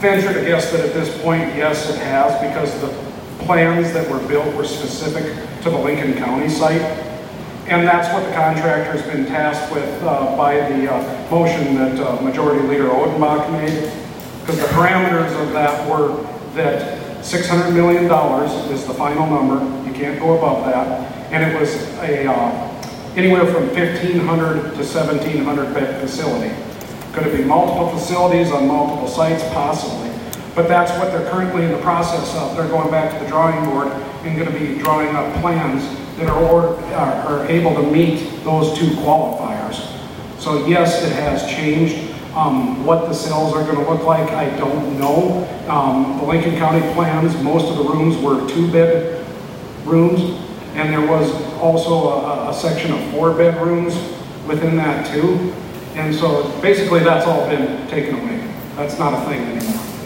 venture to guess that at this point, yes, it has, because the plans that were built were specific to the Lincoln County site. And that's what the contractor's been tasked with by the motion that Majority Leader Odenbach made. Because the parameters of that were that $600 million is the final number. You can't go above that. And it was a anywhere from 1,500 to 1,700 bed facility. Could it be multiple facilities on multiple sites? Possibly. But that's what they're currently in the process of. They're going back to the drawing board and going to be drawing up plans that are able to meet those two qualifiers. So yes, it has changed. What the cells are going to look like, I don't know. The Lincoln County plans, most of the rooms were 2-bed rooms, and there was also a section of 4-bed rooms within that too. And so basically that's all been taken away. That's not a thing anymore.